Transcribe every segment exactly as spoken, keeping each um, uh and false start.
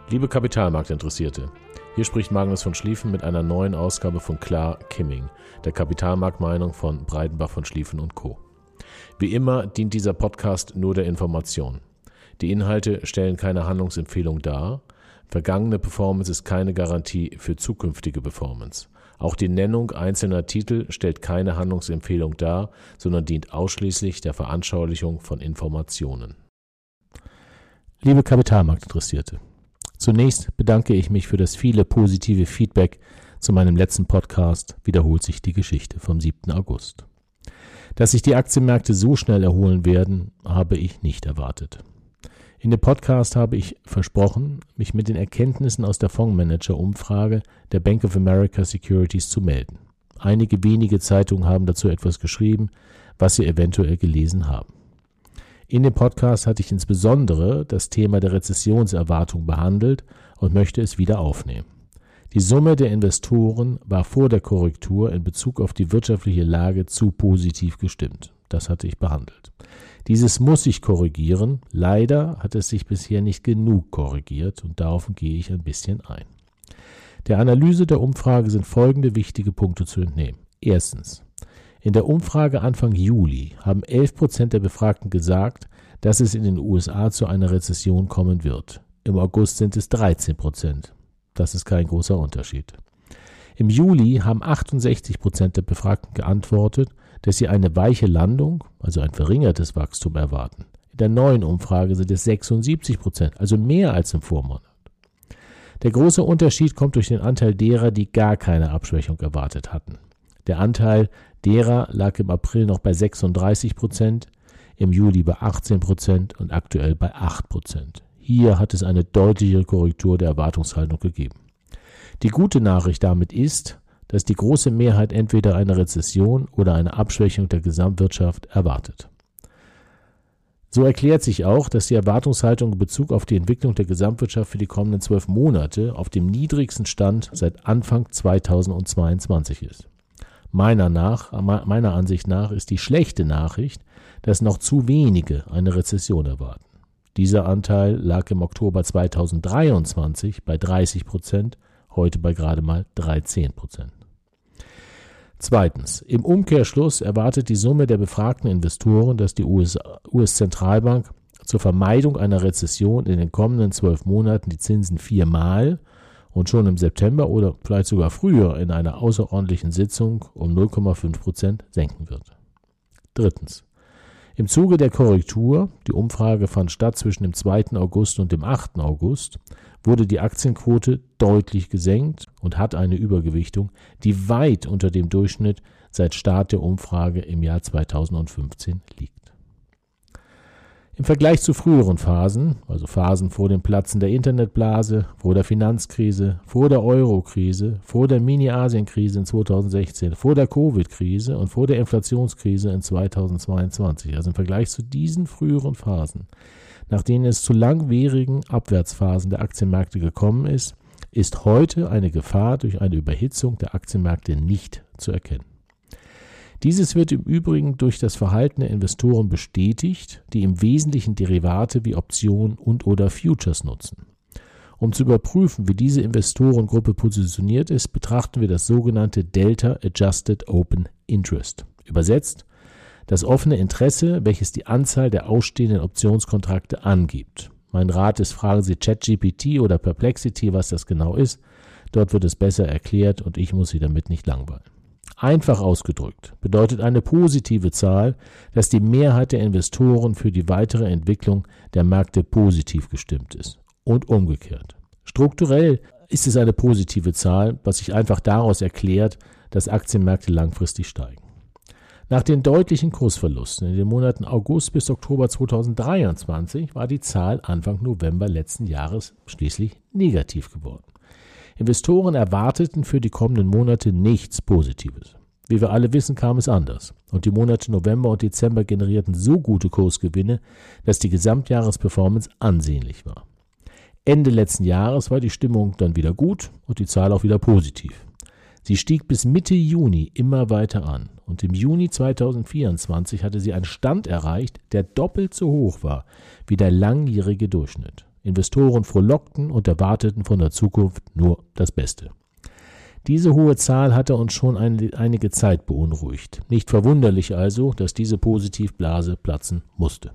Liebe Kapitalmarktinteressierte, hier spricht Magnus von Schlieffen mit einer neuen Ausgabe von Klar Kimming, der Kapitalmarktmeinung von Breidenbach von Schlieffen und Co. Wie immer dient dieser Podcast nur der Information. Die Inhalte stellen keine Handlungsempfehlung dar. Vergangene Performance ist keine Garantie für zukünftige Performance. Auch die Nennung einzelner Titel stellt keine Handlungsempfehlung dar, sondern dient ausschließlich der Veranschaulichung von Informationen. Liebe Kapitalmarktinteressierte, zunächst bedanke ich mich für das viele positive Feedback zu meinem letzten Podcast Wiederholt sich die Geschichte vom siebten August. Dass sich die Aktienmärkte so schnell erholen werden, habe ich nicht erwartet. In dem Podcast habe ich versprochen, mich mit den Erkenntnissen aus der Fondsmanager-Umfrage der Bank of America Securities zu melden. Einige wenige Zeitungen haben dazu etwas geschrieben, was Sie eventuell gelesen haben. In dem Podcast hatte ich insbesondere das Thema der Rezessionserwartung behandelt und möchte es wieder aufnehmen. Die Summe der Investoren war vor der Korrektur in Bezug auf die wirtschaftliche Lage zu positiv gestimmt. Das hatte ich behandelt. Dieses muss sich korrigieren. Leider hat es sich bisher nicht genug korrigiert und darauf gehe ich ein bisschen ein. Der Analyse der Umfrage sind folgende wichtige Punkte zu entnehmen. Erstens. In der Umfrage Anfang Juli haben elf Prozent der Befragten gesagt, dass es in den U S A zu einer Rezession kommen wird. Im August sind es dreizehn Prozent. Das ist kein großer Unterschied. Im Juli haben achtundsechzig Prozent der Befragten geantwortet, dass sie eine weiche Landung, also ein verringertes Wachstum, erwarten. In der neuen Umfrage sind es sechsundsiebzig Prozent, also mehr als im Vormonat. Der große Unterschied kommt durch den Anteil derer, die gar keine Abschwächung erwartet hatten. Der Anteil derer lag im April noch bei sechsunddreißig Prozent, im Juli bei achtzehn Prozent und aktuell bei acht Prozent. Hier hat es eine deutliche Korrektur der Erwartungshaltung gegeben. Die gute Nachricht damit ist, dass die große Mehrheit entweder eine Rezession oder eine Abschwächung der Gesamtwirtschaft erwartet. So erklärt sich auch, dass die Erwartungshaltung in Bezug auf die Entwicklung der Gesamtwirtschaft für die kommenden zwölf Monate auf dem niedrigsten Stand seit Anfang zweitausendzweiundzwanzig ist. Meiner, nach, meiner Ansicht nach ist die schlechte Nachricht, dass noch zu wenige eine Rezession erwarten. Dieser Anteil lag im Oktober zweitausenddreiundzwanzig bei dreißig Prozent, heute bei gerade mal dreizehn Prozent. Zweitens. Im Umkehrschluss erwartet die Summe der befragten Investoren, dass die U S-Zentralbank zur Vermeidung einer Rezession in den kommenden zwölf Monaten die Zinsen viermal und schon im September oder vielleicht sogar früher in einer außerordentlichen Sitzung um null Komma fünf Prozent senken wird. Drittens. Im Zuge der Korrektur, die Umfrage fand statt zwischen dem zweiten August und dem achten August, wurde die Aktienquote deutlich gesenkt und hat eine Übergewichtung, die weit unter dem Durchschnitt seit Start der Umfrage im Jahr zweitausendfünfzehn liegt. Im Vergleich zu früheren Phasen, also Phasen vor dem Platzen der Internetblase, vor der Finanzkrise, vor der Euro-Krise, vor der Mini-Asien-Krise in zweitausendsechzehn, vor der Covid-Krise und vor der Inflationskrise in zweitausendzweiundzwanzig, also im Vergleich zu diesen früheren Phasen, nach denen es zu langwierigen Abwärtsphasen der Aktienmärkte gekommen ist, ist heute eine Gefahr durch eine Überhitzung der Aktienmärkte nicht zu erkennen. Dieses wird im Übrigen durch das Verhalten der Investoren bestätigt, die im Wesentlichen Derivate wie Optionen und oder Futures nutzen. Um zu überprüfen, wie diese Investorengruppe positioniert ist, betrachten wir das sogenannte Delta Adjusted Open Interest. Übersetzt, das offene Interesse, welches die Anzahl der ausstehenden Optionskontrakte angibt. Mein Rat ist, fragen Sie ChatGPT oder Perplexity, was das genau ist. Dort wird es besser erklärt und ich muss Sie damit nicht langweilen. Einfach ausgedrückt bedeutet eine positive Zahl, dass die Mehrheit der Investoren für die weitere Entwicklung der Märkte positiv gestimmt ist und umgekehrt. Strukturell ist es eine positive Zahl, was sich einfach daraus erklärt, dass Aktienmärkte langfristig steigen. Nach den deutlichen Kursverlusten in den Monaten August bis Oktober zweitausenddreiundzwanzig war die Zahl Anfang November letzten Jahres schließlich negativ geworden. Investoren erwarteten für die kommenden Monate nichts Positives. Wie wir alle wissen, kam es anders. Und die Monate November und Dezember generierten so gute Kursgewinne, dass die Gesamtjahresperformance ansehnlich war. Ende letzten Jahres war die Stimmung dann wieder gut und die Zahl auch wieder positiv. Sie stieg bis Mitte Juni immer weiter an und im Juni zweitausendvierundzwanzig hatte sie einen Stand erreicht, der doppelt so hoch war wie der langjährige Durchschnitt. Investoren frohlockten und erwarteten von der Zukunft nur das Beste. Diese hohe Zahl hatte uns schon ein, einige Zeit beunruhigt. Nicht verwunderlich also, dass diese Positivblase platzen musste.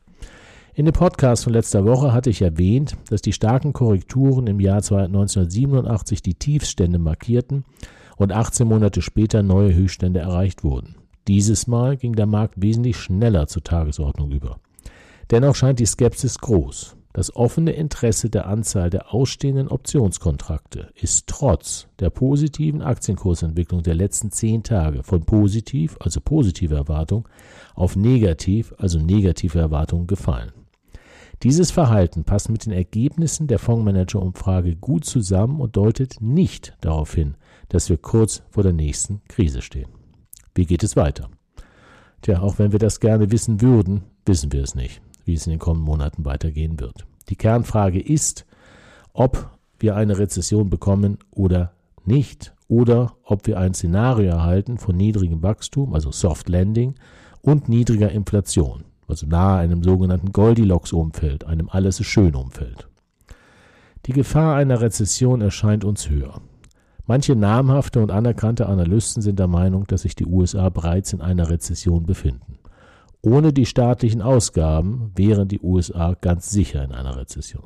In dem Podcast von letzter Woche hatte ich erwähnt, dass die starken Korrekturen im Jahr neunzehnhundertsiebenundachtzig die Tiefststände markierten und achtzehn Monate später neue Höchststände erreicht wurden. Dieses Mal ging der Markt wesentlich schneller zur Tagesordnung über. Dennoch scheint die Skepsis groß. Das offene Interesse der Anzahl der ausstehenden Optionskontrakte ist trotz der positiven Aktienkursentwicklung der letzten zehn Tage von positiv, also positive Erwartung, auf negativ, also negative Erwartung gefallen. Dieses Verhalten passt mit den Ergebnissen der Fondsmanager-Umfrage gut zusammen und deutet nicht darauf hin, dass wir kurz vor der nächsten Krise stehen. Wie geht es weiter? Tja, auch wenn wir das gerne wissen würden, wissen wir es nicht, wie es in den kommenden Monaten weitergehen wird. Die Kernfrage ist, ob wir eine Rezession bekommen oder nicht, oder ob wir ein Szenario erhalten von niedrigem Wachstum, also Soft Landing, und niedriger Inflation, also nahe einem sogenannten Goldilocks-Umfeld, einem Alles-ist-schön-Umfeld. Die Gefahr einer Rezession erscheint uns höher. Manche namhafte und anerkannte Analysten sind der Meinung, dass sich die U S A bereits in einer Rezession befinden. Ohne die staatlichen Ausgaben wären die U S A ganz sicher in einer Rezession.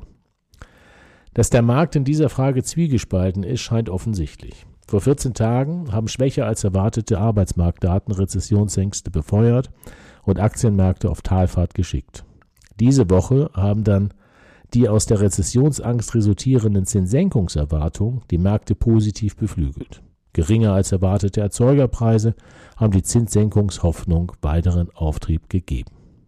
Dass der Markt in dieser Frage zwiegespalten ist, scheint offensichtlich. Vor vierzehn Tagen haben schwächer als erwartete Arbeitsmarktdaten Rezessionsängste befeuert und Aktienmärkte auf Talfahrt geschickt. Diese Woche haben dann die aus der Rezessionsangst resultierenden Zinssenkungserwartungen die Märkte positiv beflügelt. Geringer als erwartete Erzeugerpreise haben die Zinssenkungshoffnung weiteren Auftrieb gegeben.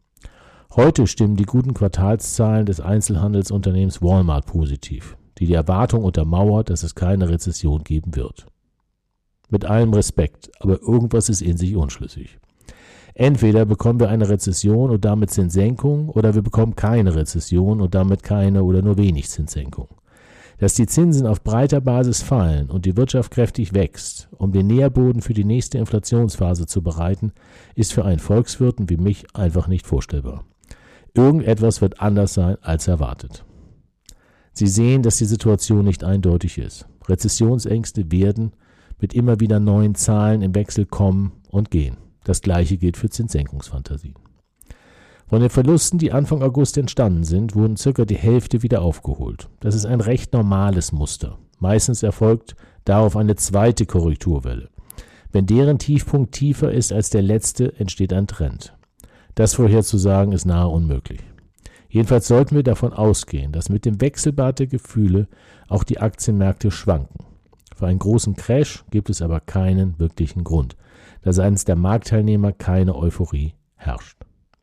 Heute stimmen die guten Quartalszahlen des Einzelhandelsunternehmens Walmart positiv, die die Erwartung untermauert, dass es keine Rezession geben wird. Mit allem Respekt, aber irgendwas ist in sich unschlüssig. Entweder bekommen wir eine Rezession und damit Zinssenkung, oder wir bekommen keine Rezession und damit keine oder nur wenig Zinssenkung. Dass die Zinsen auf breiter Basis fallen und die Wirtschaft kräftig wächst, um den Nährboden für die nächste Inflationsphase zu bereiten, ist für einen Volkswirten wie mich einfach nicht vorstellbar. Irgendetwas wird anders sein als erwartet. Sie sehen, dass die Situation nicht eindeutig ist. Rezessionsängste werden mit immer wieder neuen Zahlen im Wechsel kommen und gehen. Das Gleiche gilt für Zinssenkungsfantasien. Von den Verlusten, die Anfang August entstanden sind, wurden circa die Hälfte wieder aufgeholt. Das ist ein recht normales Muster. Meistens erfolgt darauf eine zweite Korrekturwelle. Wenn deren Tiefpunkt tiefer ist als der letzte, entsteht ein Trend. Das vorherzusagen ist nahe unmöglich. Jedenfalls sollten wir davon ausgehen, dass mit dem Wechselbad der Gefühle auch die Aktienmärkte schwanken. Für einen großen Crash gibt es aber keinen wirklichen Grund, da seitens der Marktteilnehmer keine Euphorie herrscht.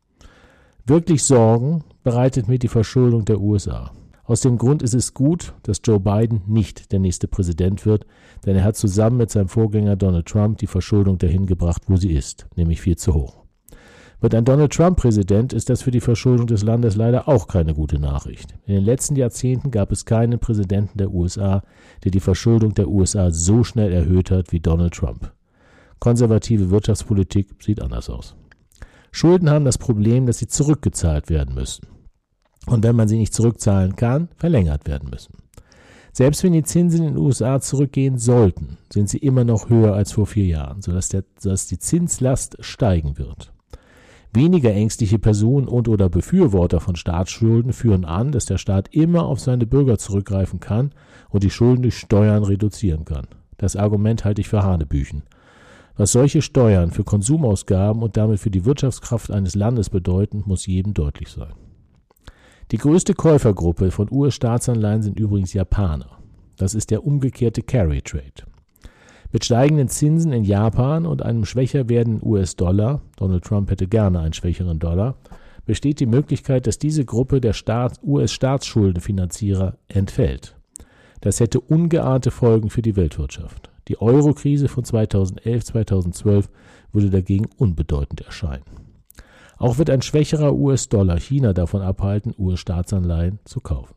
Wirklich Sorgen bereitet mir die Verschuldung der U S A. Aus dem Grund ist es gut, dass Joe Biden nicht der nächste Präsident wird, denn er hat zusammen mit seinem Vorgänger Donald Trump die Verschuldung dahin gebracht, wo sie ist, nämlich viel zu hoch. Wird ein Donald Trump Präsident, ist das für die Verschuldung des Landes leider auch keine gute Nachricht. In den letzten Jahrzehnten gab es keinen Präsidenten der U S A, der die Verschuldung der U S A so schnell erhöht hat wie Donald Trump. Konservative Wirtschaftspolitik sieht anders aus. Schulden haben das Problem, dass sie zurückgezahlt werden müssen. Und wenn man sie nicht zurückzahlen kann, verlängert werden müssen. Selbst wenn die Zinsen in den U S A zurückgehen sollten, sind sie immer noch höher als vor vier Jahren, sodass, der, sodass die Zinslast steigen wird. Weniger ängstliche Personen und oder Befürworter von Staatsschulden führen an, dass der Staat immer auf seine Bürger zurückgreifen kann und die Schulden durch Steuern reduzieren kann. Das Argument halte ich für Hanebüchen. Was solche Steuern für Konsumausgaben und damit für die Wirtschaftskraft eines Landes bedeuten, muss jedem deutlich sein. Die größte Käufergruppe von U S-Staatsanleihen sind übrigens Japaner. Das ist der umgekehrte Carry Trade. Mit steigenden Zinsen in Japan und einem schwächer werdenden U S-Dollar, Donald Trump hätte gerne einen schwächeren Dollar, besteht die Möglichkeit, dass diese Gruppe der Staat, U S-Staatsschuldenfinanzierer entfällt. Das hätte ungeahnte Folgen für die Weltwirtschaft. Die Euro-Krise von zweitausendelf, zweitausendzwölf würde dagegen unbedeutend erscheinen. Auch wird ein schwächerer U S-Dollar China davon abhalten, U S-Staatsanleihen zu kaufen.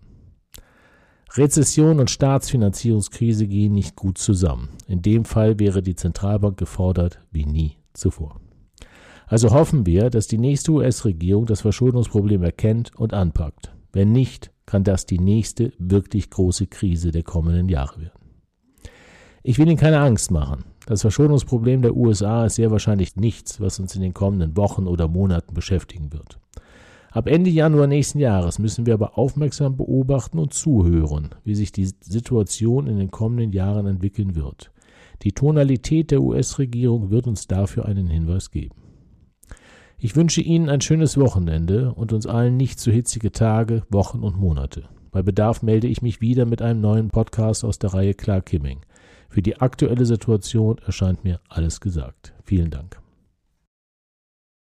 Rezession und Staatsfinanzierungskrise gehen nicht gut zusammen. In dem Fall wäre die Zentralbank gefordert wie nie zuvor. Also hoffen wir, dass die nächste U S-Regierung das Verschuldungsproblem erkennt und anpackt. Wenn nicht, kann das die nächste wirklich große Krise der kommenden Jahre werden. Ich will Ihnen keine Angst machen. Das Verschuldungsproblem der U S A ist sehr wahrscheinlich nichts, was uns in den kommenden Wochen oder Monaten beschäftigen wird. Ab Ende Januar nächsten Jahres müssen wir aber aufmerksam beobachten und zuhören, wie sich die Situation in den kommenden Jahren entwickeln wird. Die Tonalität der U S-Regierung wird uns dafür einen Hinweis geben. Ich wünsche Ihnen ein schönes Wochenende und uns allen nicht zu hitzige Tage, Wochen und Monate. Bei Bedarf melde ich mich wieder mit einem neuen Podcast aus der Reihe Clark Kimming. Für die aktuelle Situation erscheint mir alles gesagt. Vielen Dank.